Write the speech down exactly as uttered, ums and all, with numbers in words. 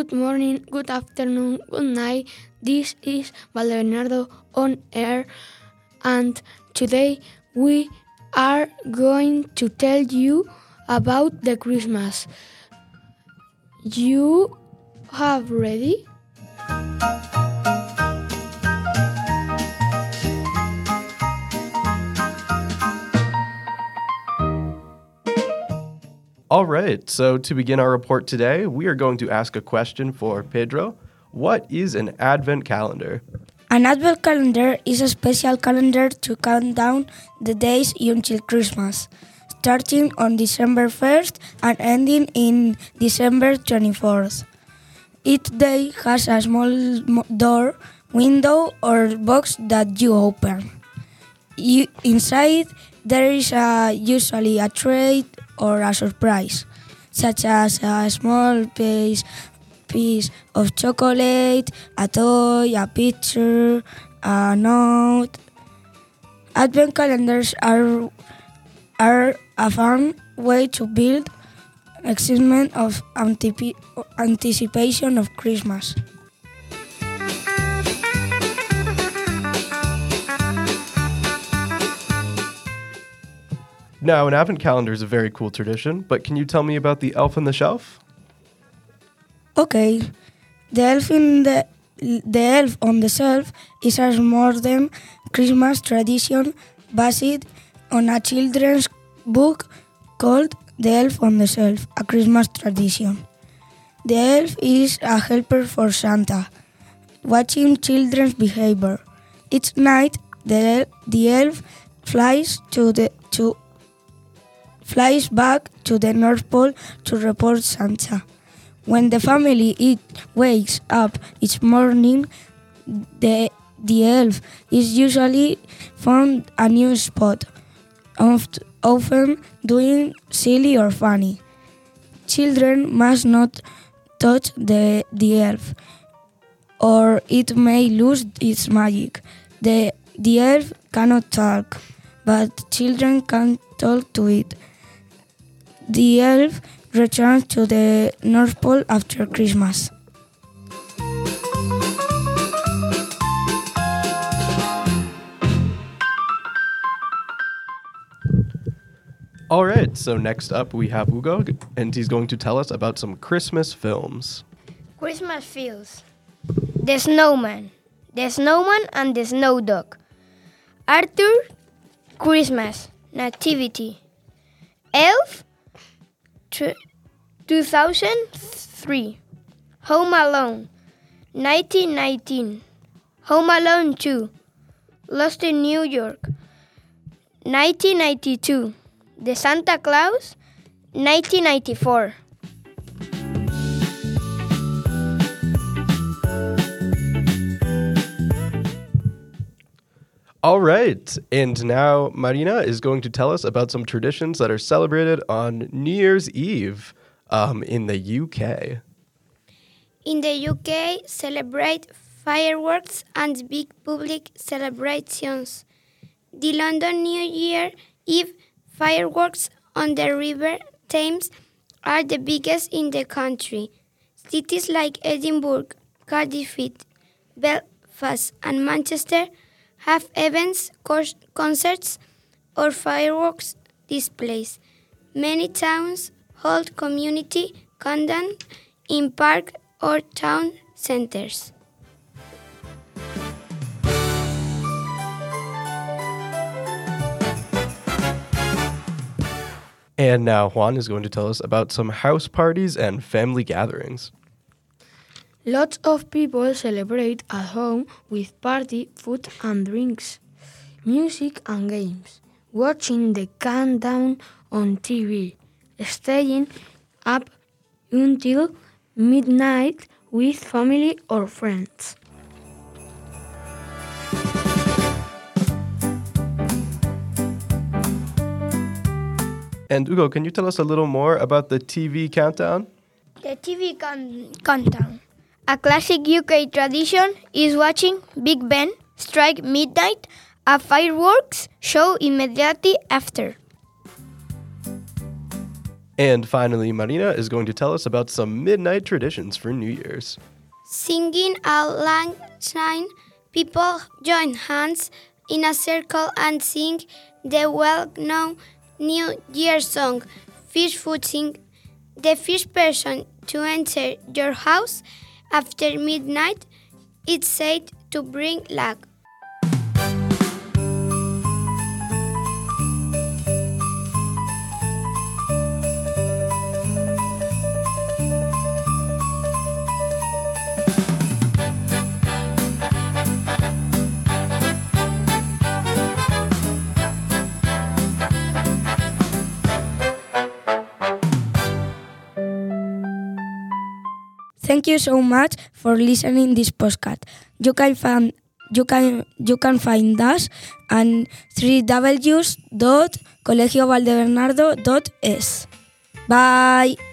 Good morning, good afternoon, good night. This is Valdebenardo on air, and today we are going to tell you about the Christmas. You have ready? All right, so to begin our report today, we are going to ask a question for Pedro. What is an advent calendar? An advent calendar is a special calendar to count down the days until Christmas, starting on December first and ending in December twenty-fourth. Each day has a small door, window, or box that you open. You, inside, there is a, usually a treat or a surprise, such as a small piece, piece of chocolate, a toy, a picture, a note. Advent calendars are, are a fun way to build excitement of antip- anticipation of Christmas. Now, an advent calendar is a very cool tradition, but can you tell me about the elf on the shelf? Okay, the elf in the the elf on the shelf is a modern Christmas tradition based on a children's book called The Elf on the Shelf, a Christmas tradition. The elf is a helper for Santa, watching children's behavior. Each night, the the elf flies to the to flies back to the North Pole to report Santa. When the family eat, wakes up each morning, the, the elf is usually found a new spot, oft, often doing silly or funny. Children must not touch the, the elf, or it may lose its magic. The, the elf cannot talk, but children can talk to it. The elf returns to the North Pole after Christmas. All right, so next up we have Hugo, and he's going to tell us about some Christmas films. Christmas feels. The Snowman, The Snowman and the Snow Dog. Arthur, Christmas, Nativity. Elf, two thousand three. Home Alone, nineteen nineteen. Home Alone two. Lost in New York, nineteen ninety-two. The Santa Claus, nineteen ninety-four. All right, and now Marina is going to tell us about some traditions that are celebrated on New Year's Eve um, in the U K. In the U K, celebrate fireworks and big public celebrations. The London New Year Eve fireworks on the River Thames are the biggest in the country. Cities like Edinburgh, Cardiff, Belfast, and Manchester have events, concerts, or fireworks displays. Many towns hold community countdown in park or town centers. And now Juan is going to tell us about some house parties and family gatherings. Lots of people celebrate at home with party, food and drinks, music and games, watching the countdown on T V, staying up until midnight with family or friends. And Hugo, can you tell us a little more about the T V countdown? The T V con- countdown. A classic U K tradition is watching Big Ben strike midnight, a fireworks show immediately after. And finally, Marina is going to tell us about some midnight traditions for New Year's. Singing a long time, people join hands in a circle and sing the well-known New Year song, First Footing. The first person to enter your house after midnight is said to bring luck. Thank you so much for listening this podcast. You can find you can you can find us on three w dot colegio valdebernardo dot es. Bye.